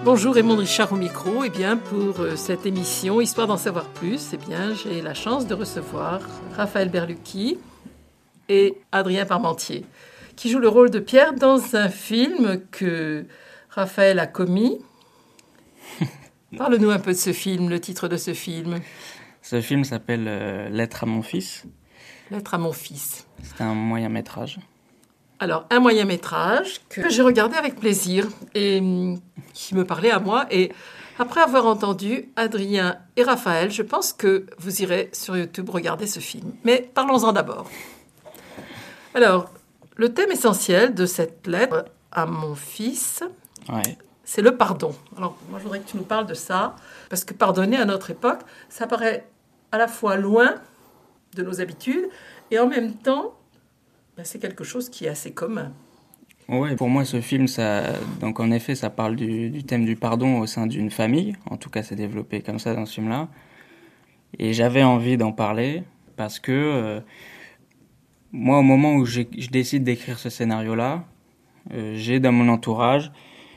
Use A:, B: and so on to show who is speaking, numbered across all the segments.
A: Bonjour, Raymond Richard au micro. Pour cette émission Histoire d'en savoir plus, j'ai la chance de recevoir Raphaël Berlucchi et Adrien Parmentier, qui jouent le rôle de Pierre dans un film que Raphaël a commis. Parle-nous un peu de ce film, le titre de ce film.
B: Ce film s'appelle Lettre à mon fils.
A: Lettre à mon fils.
B: C'est un moyen-métrage.
A: Alors, un moyen-métrage que j'ai regardé avec plaisir et qui me parlait à moi. Et après avoir entendu Adrien et Raphaël, je pense que vous irez sur YouTube regarder ce film. Mais parlons-en d'abord. Alors, le thème essentiel de cette lettre à mon fils, c'est le pardon. Alors, moi, je voudrais que tu nous parles de ça, parce que pardonner à notre époque, ça paraît à la fois loin de nos habitudes et en même temps, c'est quelque chose qui est assez commun.
B: Oui, pour moi, ce film, donc en effet, ça parle du thème du pardon au sein d'une famille. En tout cas, c'est développé comme ça dans ce film-là. Et j'avais envie d'en parler parce que moi, au moment où je décide d'écrire ce scénario-là, j'ai dans mon entourage,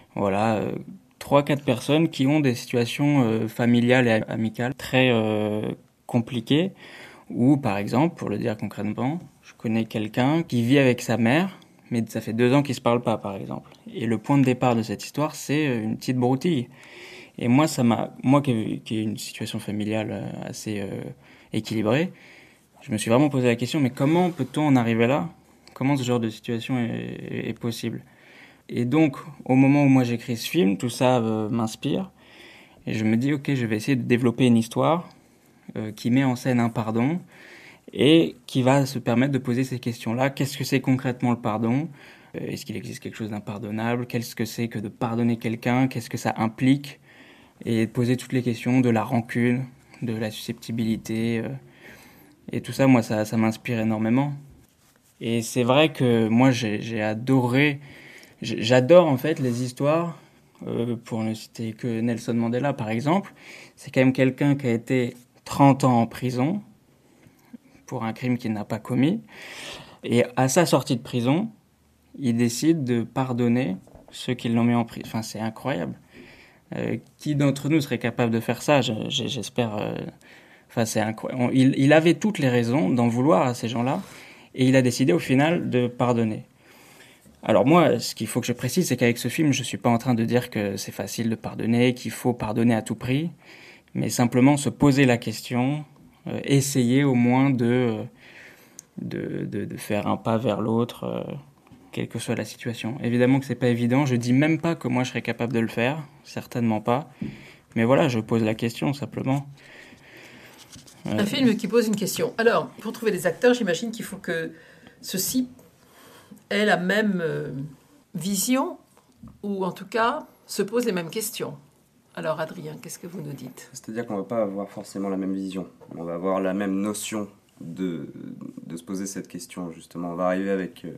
B: 3-4 personnes qui ont des situations familiales et amicales très compliquées. Ou, par exemple, pour le dire concrètement, je connais quelqu'un qui vit avec sa mère, mais ça fait 2 ans qu'ils se parlent pas, par exemple. Et le point de départ de cette histoire, c'est une petite broutille. Et moi, moi qui ai une situation familiale assez équilibrée, je me suis vraiment posé la question, mais comment peut-on en arriver là ? Comment ce genre de situation est possible ? Et donc, au moment où moi j'écris ce film, tout ça m'inspire. Et je me dis, ok, je vais essayer de développer une histoire qui met en scène un pardon et qui va se permettre de poser ces questions-là. Qu'est-ce que c'est concrètement le pardon ? Est-ce qu'il existe quelque chose d'impardonnable ? Qu'est-ce que c'est que de pardonner quelqu'un ? Qu'est-ce que ça implique ? Et poser toutes les questions de la rancune, de la susceptibilité. Et tout ça, moi, ça m'inspire énormément. Et c'est vrai que moi, j'ai adoré... J'adore en fait les histoires, pour ne citer que Nelson Mandela par exemple. C'est quand même quelqu'un qui a été 30 ans en prison pour un crime qu'il n'a pas commis. Et à sa sortie de prison, il décide de pardonner ceux qui l'ont mis en prison. Enfin, c'est incroyable. Qui d'entre nous serait capable de faire ça ? J'espère. C'est incroyable. Il avait toutes les raisons d'en vouloir à ces gens-là, et il a décidé au final de pardonner. Alors moi, ce qu'il faut que je précise, c'est qu'avec ce film, je suis pas en train de dire que c'est facile de pardonner, qu'il faut pardonner à tout prix, mais simplement se poser la question, essayer au moins de faire un pas vers l'autre, quelle que soit la situation. Évidemment que c'est pas évident, je dis même pas que moi je serais capable de le faire, certainement pas, mais voilà, je pose la question simplement.
A: Un film qui pose une question. Alors, pour trouver des acteurs, j'imagine qu'il faut que ceux-ci aient la même vision, ou en tout cas se posent les mêmes questions. Alors Adrien, qu'est-ce que vous nous dites ?
C: C'est-à-dire qu'on ne va pas avoir forcément la même vision, on va avoir la même notion de se poser cette question, justement. On va arriver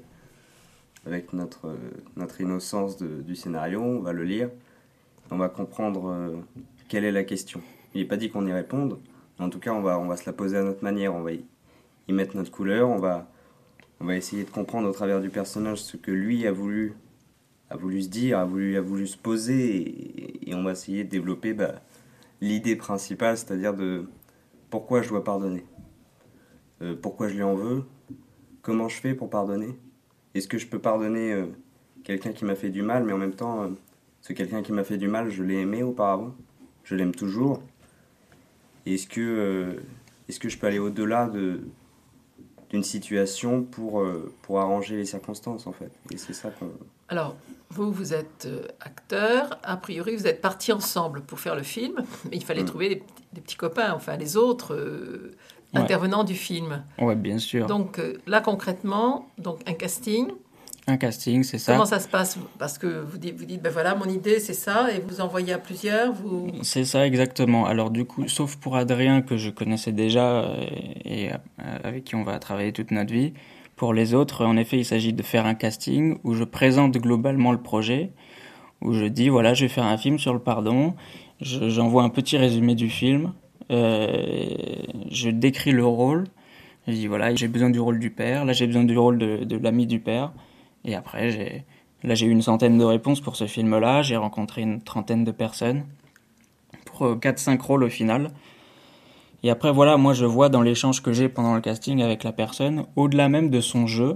C: avec notre innocence du scénario, on va le lire, on va comprendre quelle est la question. Il n'est pas dit qu'on y réponde, mais en tout cas on va se la poser à notre manière, on va y mettre notre couleur, on va essayer de comprendre au travers du personnage ce que lui a voulu se dire, a voulu se poser, et on va essayer de développer l'idée principale, c'est-à-dire de pourquoi je dois pardonner, pourquoi je lui en veux, comment je fais pour pardonner, est-ce que je peux pardonner quelqu'un qui m'a fait du mal, mais en même temps, ce quelqu'un qui m'a fait du mal, je l'ai aimé auparavant, je l'aime toujours, et est-ce que je peux aller au-delà d'une situation pour arranger les circonstances, en fait. Et c'est ça qu'on...
A: Alors, vous êtes acteur, a priori vous êtes partis ensemble pour faire le film, mais il fallait trouver des petits copains, enfin les autres intervenants du film.
B: Ouais, bien sûr.
A: Donc là concrètement, un casting.
B: Un casting, c'est ça.
A: Comment ça se passe ? Parce que vous dites, voilà, mon idée c'est ça, et vous envoyez à plusieurs,
B: C'est ça, exactement. Alors du coup, sauf pour Adrien, que je connaissais déjà, et avec qui on va travailler toute notre vie, pour les autres, en effet, il s'agit de faire un casting où je présente globalement le projet, où je dis, voilà, je vais faire un film sur le pardon, j'envoie un petit résumé du film, je décris le rôle, je dis, voilà, j'ai besoin du rôle du père, là j'ai besoin du rôle de l'ami du père, et après Là, j'ai eu une centaine de réponses pour ce film-là. J'ai rencontré une trentaine de personnes pour 4-5 rôles au final. Et après, voilà, moi, je vois dans l'échange que j'ai pendant le casting avec la personne, au-delà même de son jeu,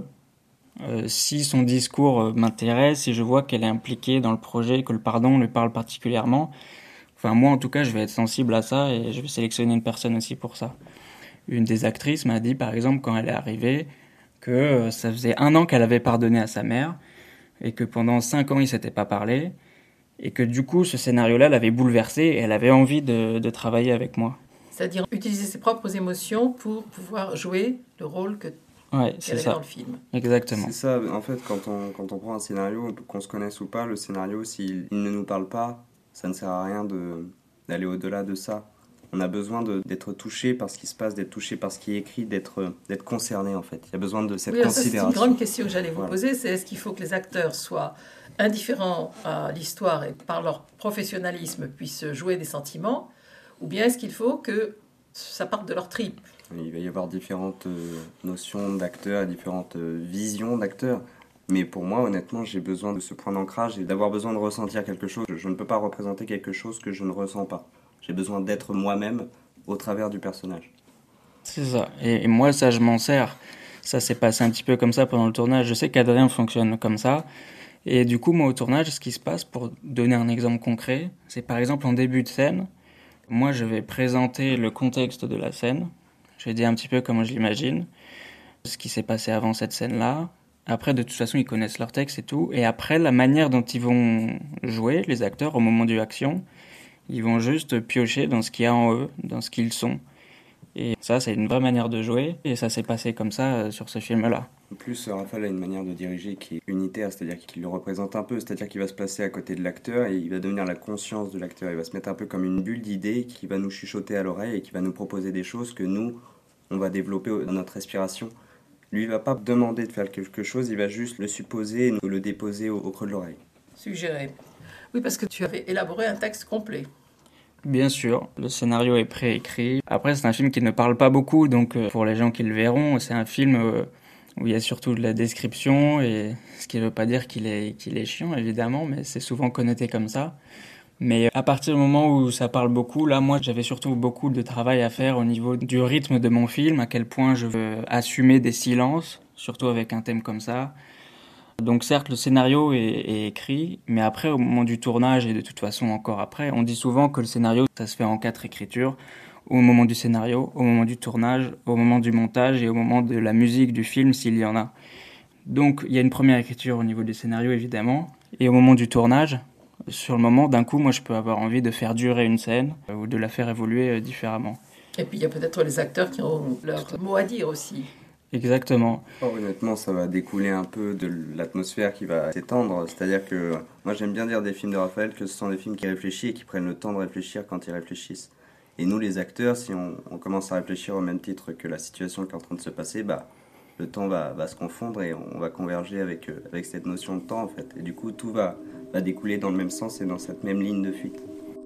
B: si son discours m'intéresse, si je vois qu'elle est impliquée dans le projet, que le pardon lui parle particulièrement, enfin, moi, en tout cas, je vais être sensible à ça et je vais sélectionner une personne aussi pour ça. Une des actrices m'a dit, par exemple, quand elle est arrivée, que ça faisait 1 an qu'elle avait pardonné à sa mère et que pendant 5 ans, ils s'étaient pas parlé et que du coup, ce scénario-là l'avait bouleversée et elle avait envie de travailler avec moi.
A: C'est-à-dire utiliser ses propres émotions pour pouvoir jouer le rôle
B: Ouais, c'est
A: qu'elle avait
B: ça.
A: dans le film.
B: Exactement.
C: C'est ça, en fait, quand on prend un scénario, qu'on se connaisse ou pas, le scénario, s'il ne nous parle pas, ça ne sert à rien d'aller au-delà de ça. On a besoin d'être touché par ce qui se passe, d'être touché par ce qui est écrit, d'être concerné, en fait. Il y a besoin de cette
A: Oui, alors ça, c'est
C: considération.
A: une grande question que j'allais vous
C: Voilà.
A: poser, c'est est-ce qu'il faut que les acteurs soient indifférents à l'histoire et par leur professionnalisme puissent jouer des sentiments, ou bien est-ce qu'il faut que ça parte de leur tripes?
C: Il va y avoir différentes notions d'acteurs et différentes visions d'acteurs. Mais pour moi, honnêtement, j'ai besoin de ce point d'ancrage et d'avoir besoin de ressentir quelque chose. Je ne peux pas représenter quelque chose que je ne ressens pas. J'ai besoin d'être moi-même au travers du personnage.
B: C'est ça. Et moi, ça, je m'en sers. Ça s'est passé un petit peu comme ça pendant le tournage. Je sais qu'Adrien fonctionne comme ça. Et du coup, moi, au tournage, ce qui se passe, pour donner un exemple concret, c'est par exemple en début de scène, moi, je vais présenter le contexte de la scène. Je vais dire un petit peu comment je l'imagine, ce qui s'est passé avant cette scène-là. Après, de toute façon, ils connaissent leur texte et tout. Et après, la manière dont ils vont jouer, les acteurs, au moment de l'action, ils vont juste piocher dans ce qu'il y a en eux, dans ce qu'ils sont. Et ça, c'est une vraie manière de jouer. Et ça s'est passé comme ça sur ce film-là.
C: En plus, Raphaël a une manière de diriger qui est unitaire, c'est-à-dire qu'il le représente un peu, c'est-à-dire qu'il va se placer à côté de l'acteur et il va devenir la conscience de l'acteur. Il va se mettre un peu comme une bulle d'idées qui va nous chuchoter à l'oreille et qui va nous proposer des choses que nous, on va développer dans notre respiration. Lui, il va pas demander de faire quelque chose, il va juste le supposer et nous le déposer au creux de l'oreille.
A: Suggéré. Oui, parce que tu avais élaboré un texte complet.
B: Bien sûr, le scénario est préécrit. Après, c'est un film qui ne parle pas beaucoup, donc pour les gens qui le verront, c'est un film où il y a surtout de la description, et ce qui ne veut pas dire qu'il est chiant, évidemment, mais c'est souvent connoté comme ça. Mais à partir du moment où ça parle beaucoup, là, moi, j'avais surtout beaucoup de travail à faire au niveau du rythme de mon film, à quel point je veux assumer des silences, surtout avec un thème comme ça. Donc certes, le scénario est écrit, mais après, au moment du tournage, et de toute façon encore après, on dit souvent que le scénario, ça se fait en 4 écritures. Au moment du scénario, au moment du tournage, au moment du montage et au moment de la musique du film, s'il y en a. Donc il y a une première écriture au niveau du scénario, évidemment, et au moment du tournage, sur le moment, d'un coup, moi, je peux avoir envie de faire durer une scène ou de la faire évoluer différemment.
A: Et puis il y a peut-être les acteurs qui ont leur mot à dire aussi.
B: Exactement.
C: Oh, honnêtement, ça va découler un peu de l'atmosphère qui va s'étendre. C'est-à-dire que moi, j'aime bien dire des films de Raphaël que ce sont des films qui réfléchissent et qui prennent le temps de réfléchir quand ils réfléchissent. Et nous, les acteurs, si on commence à réfléchir au même titre que la situation qui est en train de se passer, bah, le temps va se confondre et on va converger avec cette notion de temps, en fait. Et du coup, tout va découler dans le même sens et dans cette même ligne de fuite.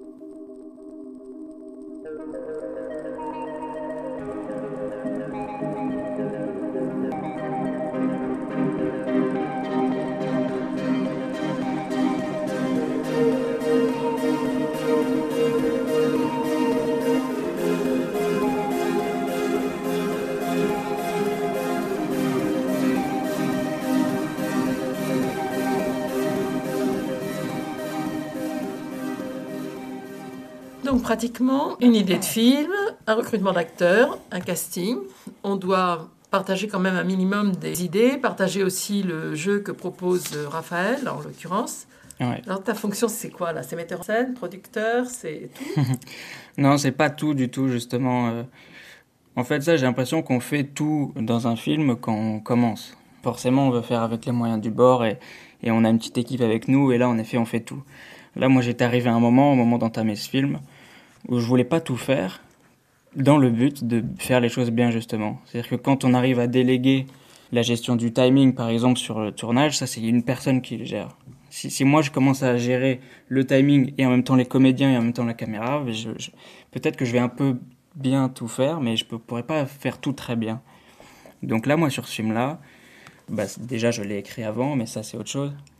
A: Donc pratiquement, une idée de film, un recrutement d'acteurs, un casting. On doit partager quand même un minimum des idées, partager aussi le jeu que propose Raphaël, en l'occurrence.
B: Ouais.
A: Alors ta fonction, c'est quoi là? C'est metteur en scène, producteur, c'est tout?
B: Non, c'est pas tout du tout, justement. En fait, ça, j'ai l'impression qu'on fait tout dans un film quand on commence. Forcément, on veut faire avec les moyens du bord et on a une petite équipe avec nous et là, en effet, on fait tout. Là, moi, j'étais arrivé à un moment, au moment d'entamer ce film, où je voulais pas tout faire dans le but de faire les choses bien, justement. C'est-à-dire que quand on arrive à déléguer la gestion du timing, par exemple, sur le tournage, ça, c'est une personne qui le gère. Si moi, je commence à gérer le timing et en même temps les comédiens et en même temps la caméra, peut-être que je vais un peu bien tout faire, mais je pourrais pas faire tout très bien. Donc là, moi, sur ce film-là, déjà, je l'ai écrit avant, mais ça, c'est autre chose.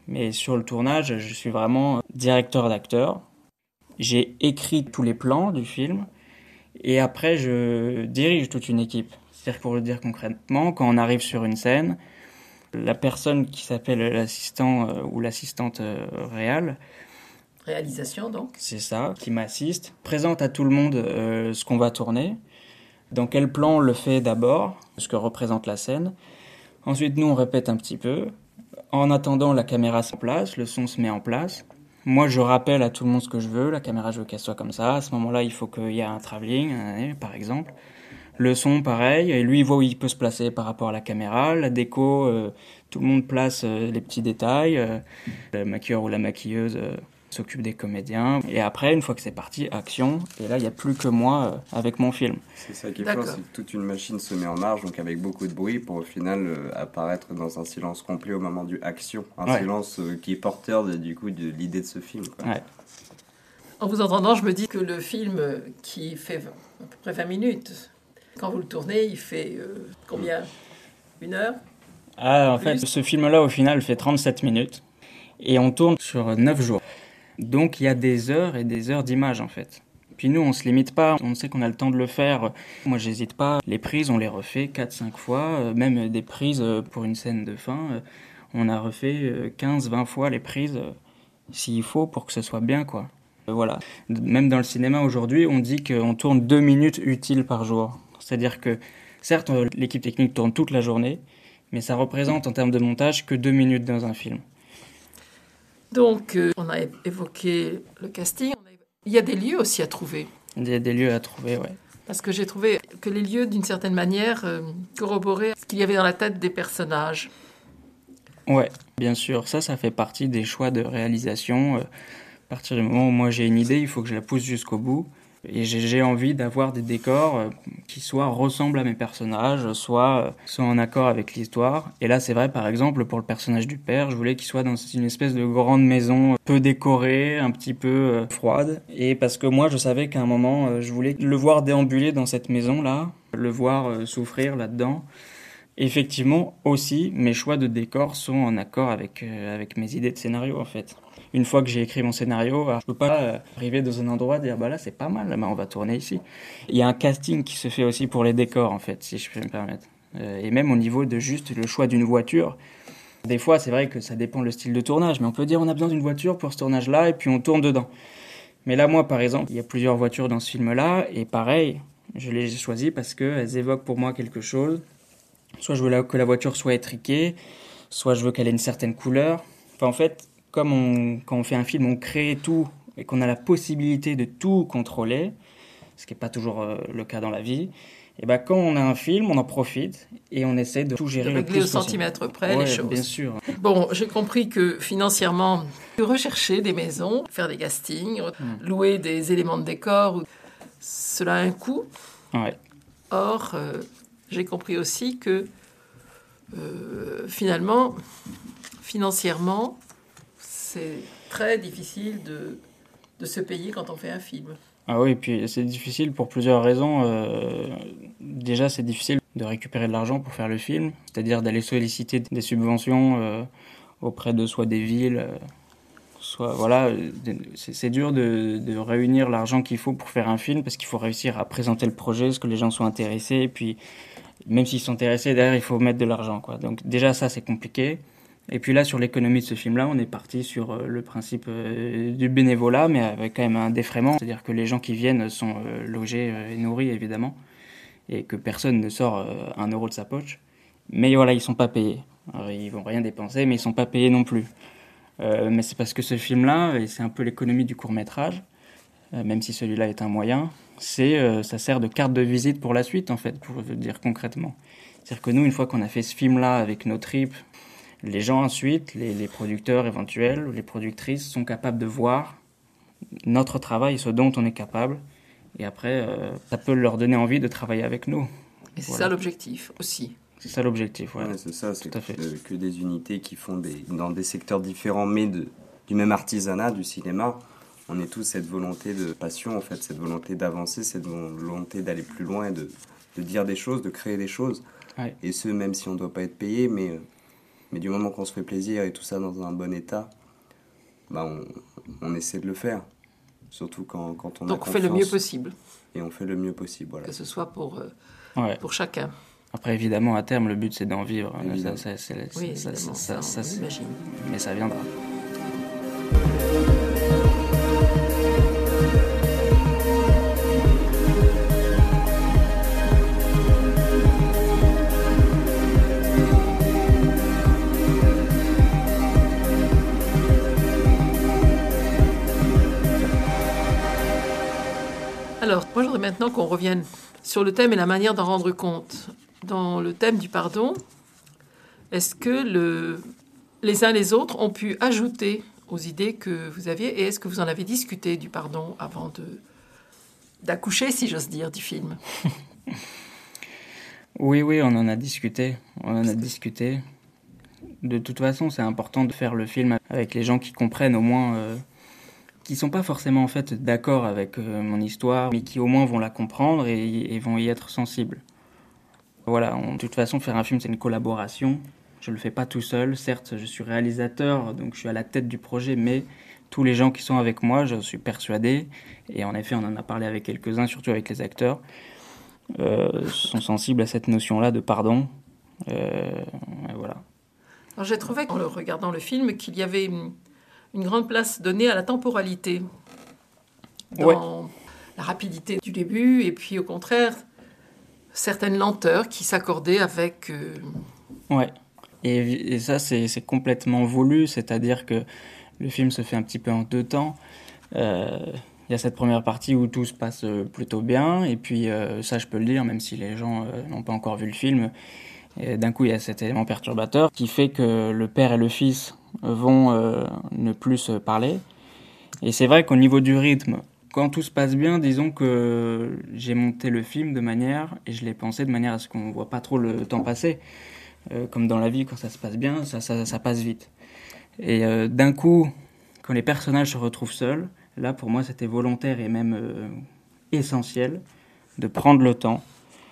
B: Mais sur le tournage, je suis vraiment directeur d'acteur. J'ai écrit tous les plans du film et après je dirige toute une équipe. C'est-à-dire, pour le dire concrètement, quand on arrive sur une scène, la personne qui s'appelle l'assistant ou l'assistante réal,
A: Réalisation, donc.
B: c'est ça, qui m'assiste, présente à tout le monde ce qu'on va tourner, dans quel plan on le fait d'abord, ce que représente la scène. Ensuite, nous, on répète un petit peu. En attendant, la caméra se place, le son se met en place. Moi, je rappelle à tout le monde ce que je veux. La caméra, je veux qu'elle soit comme ça. À ce moment-là, il faut qu'il y ait un travelling, par exemple. Le son, pareil. Et lui, il voit où il peut se placer par rapport à la caméra. La déco, tout le monde place les petits détails. Le maquilleur ou la maquilleuse s'occupe des comédiens. Et après, une fois que c'est parti, action. Et là, il n'y a plus que moi avec mon film.
C: C'est ça qui est fort, c'est que toute une machine se met en marche, donc avec beaucoup de bruit, pour au final apparaître dans un silence complet au moment du action. Un silence qui est porteur de l'idée de ce film, quoi.
B: Ouais.
A: En vous entendant, je me dis que le film qui fait à peu près 20 minutes, quand vous le tournez, il fait combien ? 1 heure ?
B: En fait, ce film-là, au final, fait 37 minutes. Et on tourne sur 9 jours. Donc, il y a des heures et des heures d'image, en fait. Puis nous, on se limite pas. On sait qu'on a le temps de le faire. Moi, j'hésite pas. Les prises, on les refait 4-5 fois. Même des prises pour une scène de fin. On a refait 15-20 fois les prises, s'il faut, pour que ce soit bien, quoi. Voilà. Même dans le cinéma, aujourd'hui, on dit qu'on tourne 2 minutes utiles par jour. C'est-à-dire que, certes, l'équipe technique tourne toute la journée, mais ça représente, en termes de montage, que 2 minutes dans un film.
A: Donc, on a évoqué le casting. Il y a des lieux aussi à trouver.
B: Il y a des lieux à trouver, ouais.
A: Parce que j'ai trouvé que les lieux, d'une certaine manière, corroboraient ce qu'il y avait dans la tête des personnages.
B: Ouais, bien sûr. Ça fait partie des choix de réalisation. À partir du moment où moi j'ai une idée, il faut que je la pousse jusqu'au bout. Et j'ai envie d'avoir des décors qui ressemblent à mes personnages, soit en accord avec l'histoire. Et là, c'est vrai, par exemple, pour le personnage du père, je voulais qu'il soit dans une espèce de grande maison peu décorée, un petit peu froide. Et parce que moi, je savais qu'à un moment, je voulais le voir déambuler dans cette maison-là, le voir souffrir là-dedans. Effectivement, aussi, mes choix de décors sont en accord avec mes idées de scénario, en fait. Une fois que j'ai écrit mon scénario, je peux pas arriver dans un endroit et dire bah là c'est pas mal, on va tourner ici. Il y a un casting qui se fait aussi pour les décors, en fait, si je peux me permettre. Et même au niveau de juste le choix d'une voiture. Des fois, c'est vrai que ça dépend le style de tournage, mais on peut dire on a besoin d'une voiture pour ce tournage-là et puis on tourne dedans. Mais là, moi, par exemple, il y a plusieurs voitures dans ce film-là et pareil, je les ai choisies parce qu'elles évoquent pour moi quelque chose. Soit je veux que la voiture soit étriquée, soit je veux qu'elle ait une certaine couleur. Enfin, en fait, comme quand on fait un film, on crée tout et qu'on a la possibilité de tout contrôler, ce qui n'est pas toujours le cas dans la vie, et ben quand on a un film, on en profite et on essaie de tout gérer.
A: De régler au centimètre près les choses.
B: Bien sûr.
A: Bon, j'ai compris que financièrement, rechercher des maisons, faire des castings, louer des éléments de décor, cela a un coût.
B: Ouais.
A: Or, j'ai compris aussi que finalement, financièrement, c'est très difficile de se payer quand on fait un film.
B: Ah oui, et puis c'est difficile pour plusieurs raisons. Déjà, c'est difficile de récupérer de l'argent pour faire le film, c'est-à-dire d'aller solliciter des subventions auprès de soit des villes, soit voilà, c'est dur de réunir l'argent qu'il faut pour faire un film parce qu'il faut réussir à présenter le projet, ce que les gens soient intéressés, et puis même s'ils sont intéressés, derrière il faut mettre de l'argent, quoi. Donc déjà ça c'est compliqué. Et puis là, sur l'économie de ce film-là, on est parti sur le principe du bénévolat, mais avec quand même un défraiement. C'est-à-dire que les gens qui viennent sont logés et nourris, évidemment, et que personne ne sort 1 euro de sa poche. Mais voilà, ils sont pas payés. Alors, ils vont rien dépenser, mais ils sont pas payés non plus. Mais c'est parce que ce film-là, et c'est un peu l'économie du court-métrage, même si celui-là est un moyen, ça sert de carte de visite pour la suite, en fait, pour le dire concrètement. C'est-à-dire que nous, une fois qu'on a fait ce film-là avec nos tripes, les gens ensuite, les producteurs éventuels ou les productrices sont capables de voir notre travail, ce dont on est capable. Et après, ça peut leur donner envie de travailler avec nous.
A: Et c'est ça l'objectif aussi.
B: C'est ça l'objectif, ouais.
C: Ouais, c'est ça, c'est
B: tout à fait.
C: Que des unités qui font dans des secteurs différents, mais du même artisanat, du cinéma. On est tous cette volonté de passion, en fait, cette volonté d'avancer, cette volonté d'aller plus loin et de dire des choses, de créer des choses.
B: Ouais.
C: Et ce, même si on ne doit pas être payé, mais Mais du moment qu'on se fait plaisir et tout ça dans un bon état, bah on essaie de le faire. Surtout quand on a confiance.
A: Donc on fait le mieux possible.
C: Et on fait le mieux possible, voilà.
A: Que ce soit pour chacun.
B: Après, évidemment, à terme, le but, c'est d'en vivre.
C: Évidemment.
A: Oui, évidemment, ça, on imagine.
B: Mais ça viendra.
A: Alors, moi, je voudrais maintenant qu'on revienne sur le thème et la manière d'en rendre compte. Dans le thème du pardon, est-ce que les uns les autres ont pu ajouter aux idées que vous aviez et est-ce que vous en avez discuté du pardon avant d'accoucher, si j'ose dire, du film?
B: Oui, on en a discuté. De toute façon, c'est important de faire le film avec les gens qui comprennent au moins, qui sont pas forcément en fait d'accord avec mon histoire, mais qui au moins vont la comprendre et vont y être sensibles. Voilà, de toute façon, faire un film, c'est une collaboration. Je le fais pas tout seul. Certes, je suis réalisateur, donc je suis à la tête du projet, mais tous les gens qui sont avec moi, je suis persuadé, et en effet, on en a parlé avec quelques-uns, surtout avec les acteurs, sont sensibles à cette notion-là de pardon. Voilà.
A: Alors, j'ai trouvé, en regardant le film, qu'il y avait une grande place donnée à la temporalité. Dans la rapidité du début, et puis au contraire, certaines lenteurs qui s'accordaient avec...
B: Ouais, et ça c'est complètement voulu, c'est-à-dire que le film se fait un petit peu en deux temps. Il y a cette première partie où tout se passe plutôt bien, et puis ça je peux le dire, même si les gens n'ont pas encore vu le film, et d'un coup il y a cet élément perturbateur qui fait que le père et le fils vont ne plus se parler. Et c'est vrai qu'au niveau du rythme, quand tout se passe bien, disons que j'ai monté le film de manière, et je l'ai pensé de manière à ce qu'on ne voit pas trop le temps passer. Comme dans la vie, quand ça se passe bien, ça passe vite. Et d'un coup, quand les personnages se retrouvent seuls, là pour moi c'était volontaire et même essentiel de prendre le temps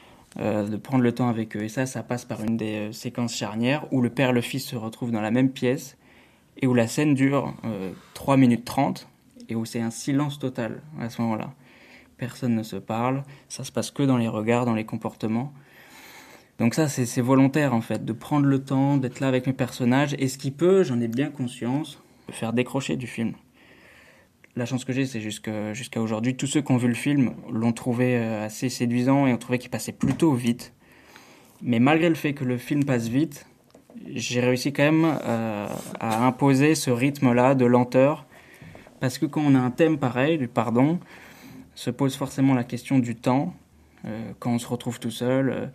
B: avec eux. Et ça passe par une des séquences charnières où le père et le fils se retrouvent dans la même pièce et où la scène dure 3 minutes 30 et où c'est un silence total à ce moment-là. Personne ne se parle, ça se passe que dans les regards, dans les comportements. Donc ça, c'est volontaire en fait, de prendre le temps, d'être là avec mes personnages, et ce qui peut, j'en ai bien conscience, me faire décrocher du film. La chance que j'ai, c'est jusqu'à aujourd'hui, tous ceux qui ont vu le film l'ont trouvé assez séduisant et ont trouvé qu'il passait plutôt vite. Mais malgré le fait que le film passe vite, j'ai réussi quand même à imposer ce rythme-là de lenteur, parce que quand on a un thème pareil, du pardon, se pose forcément la question du temps. Quand on se retrouve tout seul,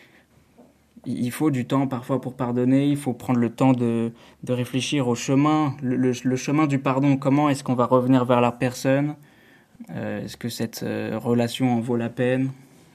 B: il faut du temps parfois pour pardonner, il faut prendre le temps de réfléchir au chemin, le chemin du pardon. Comment est-ce qu'on va revenir vers la personne? Est-ce que cette relation en vaut la peine?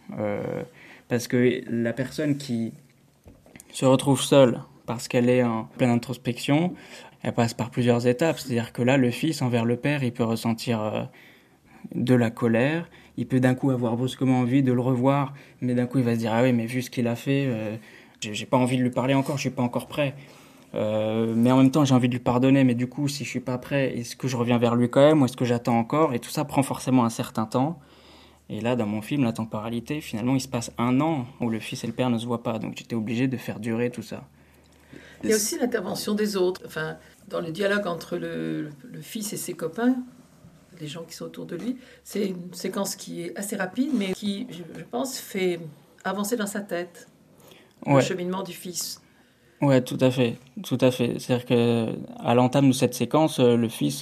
B: Parce que la personne qui se retrouve seule parce qu'elle est en pleine introspection, elle passe par plusieurs étapes. C'est-à-dire que là, le fils envers le père, il peut ressentir de la colère. Il peut d'un coup avoir brusquement envie de le revoir, mais d'un coup il va se dire « Ah oui, mais vu ce qu'il a fait, j'ai pas envie de lui parler encore, je suis pas encore prêt. Mais en même temps, j'ai envie de lui pardonner, mais du coup, si je suis pas prêt, est-ce que je reviens vers lui quand même ou est-ce que j'attends encore ?» Et tout ça prend forcément un certain temps. Et là, dans mon film, la temporalité, finalement, il se passe 1 an où le fils et le père ne se voient pas. Donc j'étais obligé de faire durer tout ça.
A: Il y a aussi l'intervention des autres. Enfin, dans le dialogue entre le fils et ses copains, les gens qui sont autour de lui, c'est une séquence qui est assez rapide, mais qui, je pense, fait avancer dans sa tête le cheminement du fils.
B: Ouais, tout à fait. C'est-à-dire qu'à l'entame de cette séquence, le fils...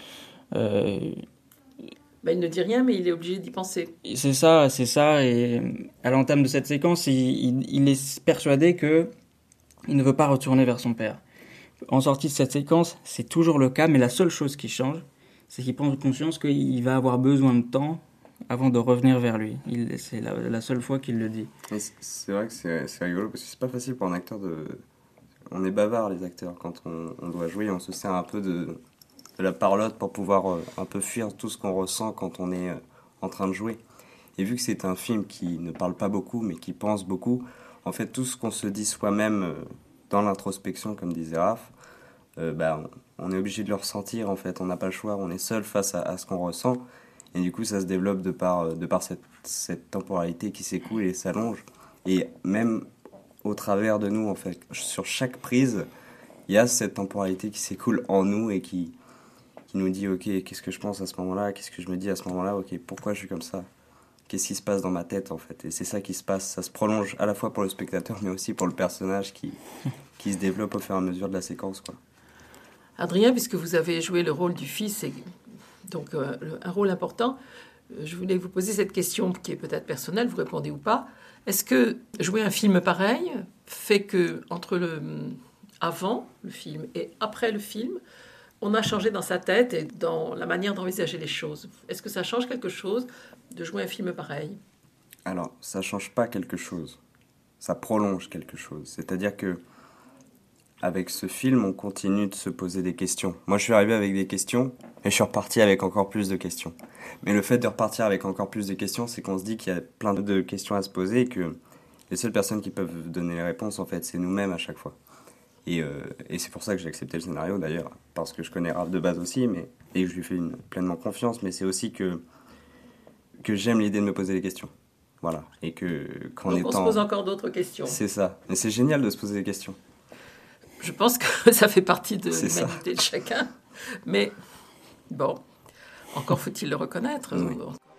A: il ne dit rien, mais il est obligé d'y penser.
B: C'est ça. Et à l'entame de cette séquence, il est persuadé qu'il ne veut pas retourner vers son père. En sortie de cette séquence, c'est toujours le cas, mais la seule chose qui change, c'est qu'il prend conscience qu'il va avoir besoin de temps avant de revenir vers lui. C'est la seule fois qu'il le dit.
C: Et c'est vrai que c'est rigolo, parce que c'est pas facile pour un acteur de... On est bavard, les acteurs, quand on doit jouer, on se sert un peu de la parlotte pour pouvoir un peu fuir tout ce qu'on ressent quand on est en train de jouer. Et vu que c'est un film qui ne parle pas beaucoup, mais qui pense beaucoup, en fait, tout ce qu'on se dit soi-même dans l'introspection, comme disait Raph, on est obligé de le ressentir, en fait. On n'a pas le choix, on est seul face à ce qu'on ressent. Et du coup, ça se développe de par cette temporalité qui s'écoule et s'allonge. Et même au travers de nous, en fait. Sur chaque prise, il y a cette temporalité qui s'écoule en nous et qui nous dit, ok, qu'est-ce que je pense à ce moment-là, qu'est-ce que je me dis à ce moment-là, ok, pourquoi je suis comme ça, qu'est-ce qui se passe dans ma tête, en fait. Et c'est ça qui se passe, ça se prolonge à la fois pour le spectateur, mais aussi pour le personnage qui se développe au fur et à mesure de la séquence, quoi.
A: Adrien, puisque vous avez joué le rôle du fils, et donc un rôle important, je voulais vous poser cette question qui est peut-être personnelle, vous répondez ou pas. Est-ce que jouer un film pareil fait que entre avant le film et après le film, on a changé dans sa tête et dans la manière d'envisager les choses? Est-ce que ça change quelque chose de jouer un film pareil?
C: Alors, ça change pas quelque chose. Ça prolonge quelque chose. C'est-à-dire que avec ce film, on continue de se poser des questions. Moi, je suis arrivé avec des questions et je suis reparti avec encore plus de questions. Mais le fait de repartir avec encore plus de questions, c'est qu'on se dit qu'il y a plein de questions à se poser et que les seules personnes qui peuvent donner les réponses, en fait, c'est nous-mêmes à chaque fois. Et c'est pour ça que j'ai accepté le scénario, d'ailleurs, parce que je connais Raph de base aussi, et que je lui fais pleinement confiance, mais c'est aussi que j'aime l'idée de me poser des questions. Voilà. Et
A: Donc on se pose encore d'autres questions.
C: C'est ça. Mais c'est génial de se poser des questions.
A: Je pense que ça fait partie de l'humanité de chacun. Mais bon, encore faut-il le reconnaître.
C: Oui.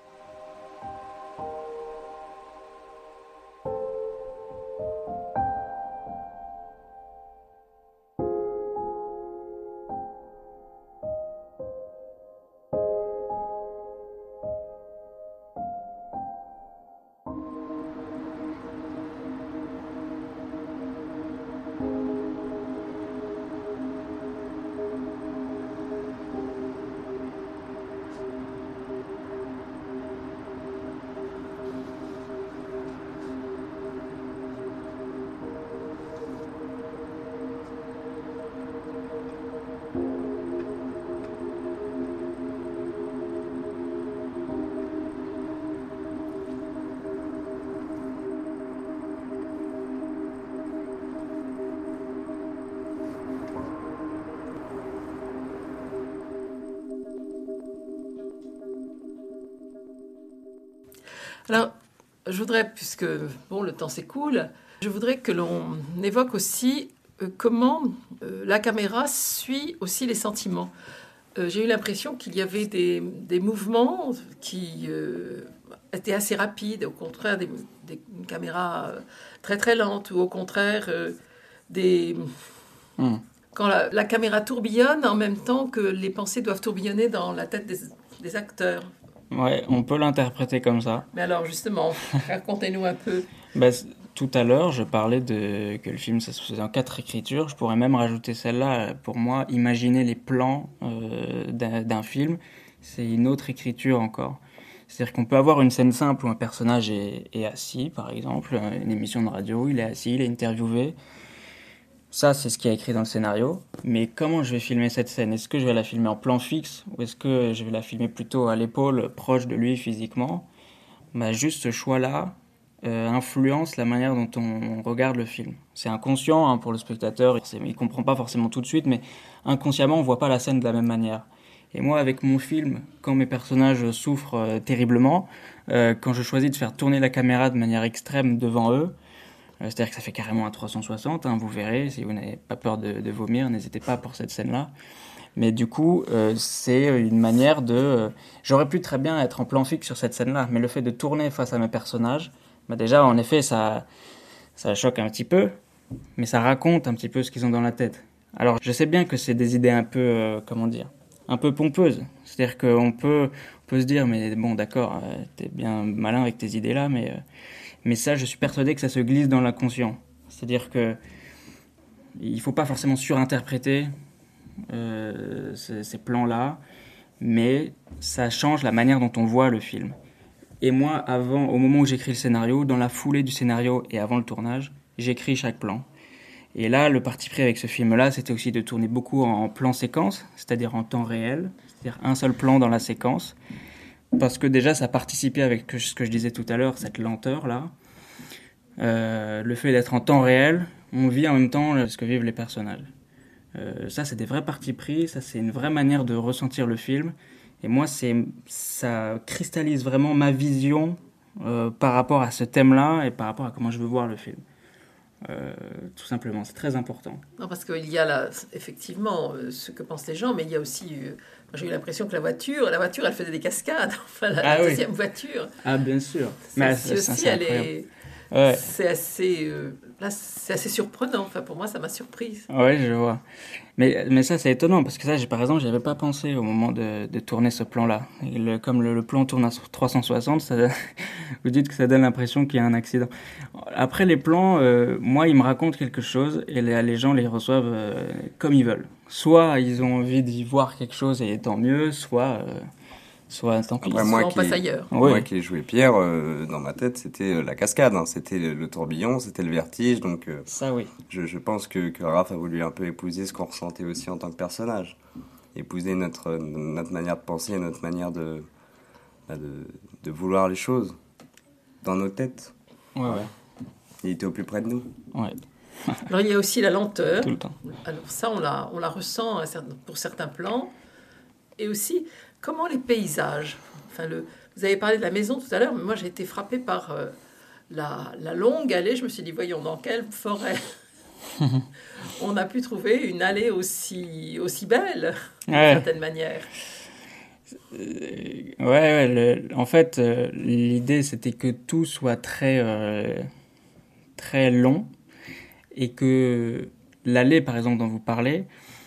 A: Alors, je voudrais, puisque le temps s'écoule, je voudrais que l'on évoque aussi comment la caméra suit aussi les sentiments. J'ai eu l'impression qu'il y avait des mouvements qui étaient assez rapides, au contraire des caméras très très lentes, ou au contraire quand la caméra tourbillonne en même temps que les pensées doivent tourbillonner dans la tête des acteurs.
B: Ouais, on peut l'interpréter comme ça.
A: Mais alors justement, racontez-nous un peu.
B: Tout à l'heure, je parlais que le film, ça se faisait en 4 écritures. Je pourrais même rajouter celle-là. Pour moi, imaginer les plans d'un film, c'est une autre écriture encore. C'est-à-dire qu'on peut avoir une scène simple où un personnage est assis, par exemple, une émission de radio, il est assis, il est interviewé. Ça, c'est ce qui est écrit dans le scénario. Mais comment je vais filmer cette scène? Est-ce que je vais la filmer en plan fixe ou est-ce que je vais la filmer plutôt à l'épaule, proche de lui physiquement? Juste ce choix-là influence la manière dont on regarde le film. C'est inconscient pour le spectateur, il ne comprend pas forcément tout de suite, mais inconsciemment, on ne voit pas la scène de la même manière. Et moi, avec mon film, quand mes personnages souffrent terriblement, quand je choisis de faire tourner la caméra de manière extrême devant eux, c'est-à-dire que ça fait carrément un 360, vous verrez, si vous n'avez pas peur de vomir, n'hésitez pas pour cette scène-là. Mais du coup, c'est une manière de... J'aurais pu très bien être en plan fixe sur cette scène-là, mais le fait de tourner face à mes personnages, déjà, en effet, ça choque un petit peu, mais ça raconte un petit peu ce qu'ils ont dans la tête. Alors, je sais bien que c'est des idées un peu, un peu pompeuses. C'est-à-dire qu'on peut se dire, mais bon, d'accord, t'es bien malin avec tes idées-là, mais ça, je suis persuadé que ça se glisse dans l'inconscient. C'est-à-dire que il faut pas forcément surinterpréter ces plans-là, mais ça change la manière dont on voit le film. Et moi, au moment où j'écris le scénario, dans la foulée du scénario et avant le tournage, j'écris chaque plan. Et là, le parti pris avec ce film-là, c'était aussi de tourner beaucoup en plan séquence, c'est-à-dire en temps réel, c'est-à-dire un seul plan dans la séquence, parce que déjà, ça participait avec ce que je disais tout à l'heure, cette lenteur-là. Le fait d'être en temps réel, on vit en même temps ce que vivent les personnages. Ça, c'est des vrais partis pris, ça, c'est une vraie manière de ressentir le film. Et moi, ça cristallise vraiment ma vision par rapport à ce thème-là et par rapport à comment je veux voir le film. Tout simplement, c'est très important.
A: Non, parce qu'il y a là, effectivement, ce que pensent les gens, mais il y a aussi... j'ai eu l'impression que la voiture, elle faisait des cascades. Enfin, la deuxième voiture.
B: Ah, bien sûr.
A: C'est assez surprenant. Enfin, pour moi, ça m'a surprise.
B: Oui, je vois. Mais ça, c'est étonnant, parce que ça, par exemple, je n'y avais pas pensé au moment de tourner ce plan-là. Comme le plan tourne à 360, vous dites que ça donne l'impression qu'il y a un accident. Après, les plans, moi, ils me racontent quelque chose, et les gens les reçoivent comme ils veulent. Soit ils ont envie d'y voir quelque chose, et tant mieux, soit tant pis.
C: Après,
A: on passe ailleurs.
C: Moi qui ai joué Pierre, dans ma tête, c'était la cascade, hein. C'était le tourbillon, c'était le vertige. Donc,
B: ça, oui.
C: Je pense que Raph a voulu un peu épouser ce qu'on ressentait aussi en tant que personnage. Épouser notre manière de penser, notre manière de vouloir les choses dans nos têtes.
B: Ouais.
C: Il était au plus près de nous.
B: Ouais.
A: Alors, il y a aussi la lenteur.
B: Tout le temps.
A: Alors ça, on la ressent pour certains plans. Et aussi, comment les paysages... Enfin, vous avez parlé de la maison tout à l'heure, mais moi, j'ai été frappée par la longue allée. Je me suis dit, voyons, dans quelle forêt on a pu trouver une allée aussi belle, d'une certaine manière.
B: En fait, l'idée, c'était que tout soit très long et que l'allée, par exemple, dont vous parlez,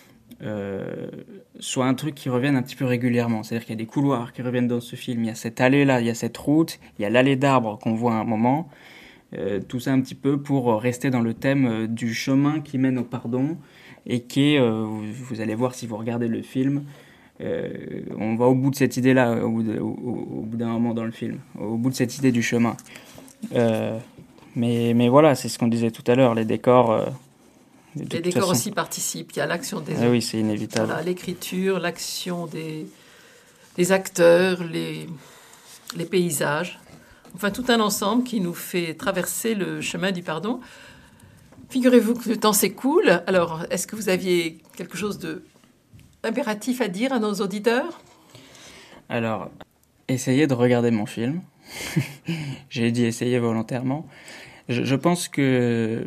B: soit un truc qui revienne un petit peu régulièrement. C'est-à-dire qu'il y a des couloirs qui reviennent dans ce film. Il y a cette allée-là, il y a cette route, il y a l'allée d'arbres qu'on voit à un moment. Tout ça un petit peu pour rester dans le thème du chemin qui mène au pardon et qui est, vous allez voir si vous regardez le film, on va au bout de cette idée-là au bout d'un moment dans le film, au bout de cette idée du chemin. Mais voilà, c'est ce qu'on disait tout à l'heure, les décors...
A: Les décors aussi participent. Il y a l'action des
B: oui, c'est inévitable.
A: Voilà, l'écriture, l'action des acteurs, les paysages. Enfin, tout un ensemble qui nous fait traverser le chemin du pardon. Figurez-vous que le temps s'écoule. Alors, est-ce que vous aviez quelque chose d'impératif à dire à nos auditeurs ?
B: Alors, essayez de regarder mon film. J'ai dit essayer volontairement. Je pense que...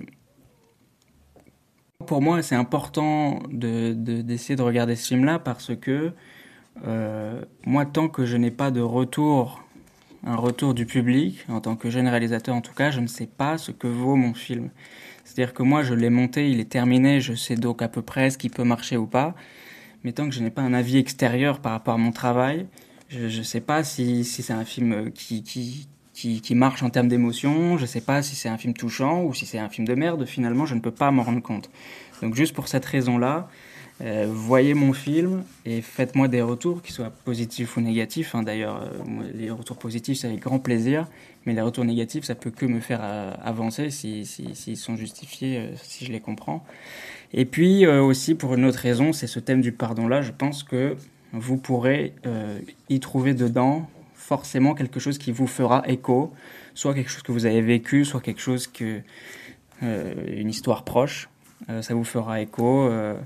B: Pour moi, c'est important d'essayer de regarder ce film-là parce que moi, tant que je n'ai pas un retour du public, en tant que jeune réalisateur en tout cas, je ne sais pas ce que vaut mon film. C'est-à-dire que moi, je l'ai monté, il est terminé, je sais donc à peu près ce qui peut marcher ou pas, mais tant que je n'ai pas un avis extérieur par rapport à mon travail, je ne sais pas si c'est un film qui marche en termes d'émotion, je ne sais pas si c'est un film touchant ou si c'est un film de merde, finalement je ne peux pas m'en rendre compte. Donc juste pour cette raison-là, voyez mon film et faites-moi des retours, qu'ils soient positifs ou négatifs. D'ailleurs, les retours positifs, c'est avec grand plaisir, mais les retours négatifs, ça peut que me faire avancer s'ils sont justifiés, si je les comprends. Et puis aussi, pour une autre raison, c'est ce thème du pardon-là, je pense que vous pourrez y trouver dedans forcément quelque chose qui vous fera écho, soit quelque chose que vous avez vécu, soit quelque chose une histoire proche, ça vous fera écho.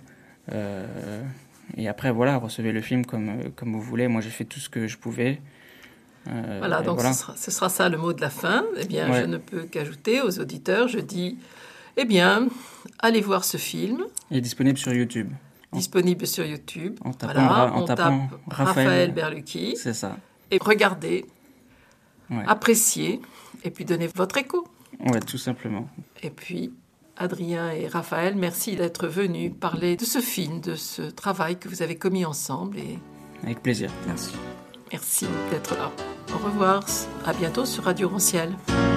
B: Et après, voilà, recevez le film comme vous voulez. Moi, j'ai fait tout ce que je pouvais.
A: Voilà, donc voilà. Ce sera ça le mot de la fin. Eh bien, je ne peux qu'ajouter aux auditeurs, je dis, eh bien, allez voir ce film.
B: Il est disponible sur YouTube.
A: Disponible sur YouTube.
B: En tapant
A: Raphaël Berlucchi.
B: C'est ça.
A: Et regardez, appréciez, et puis donnez votre écho.
B: Ouais, tout simplement.
A: Et puis, Adrien et Raphaël, merci d'être venus parler de ce film, de ce travail que vous avez commis ensemble.
B: Avec plaisir.
C: Merci.
A: Merci d'être là. Au revoir, à bientôt sur Radio Ronciel.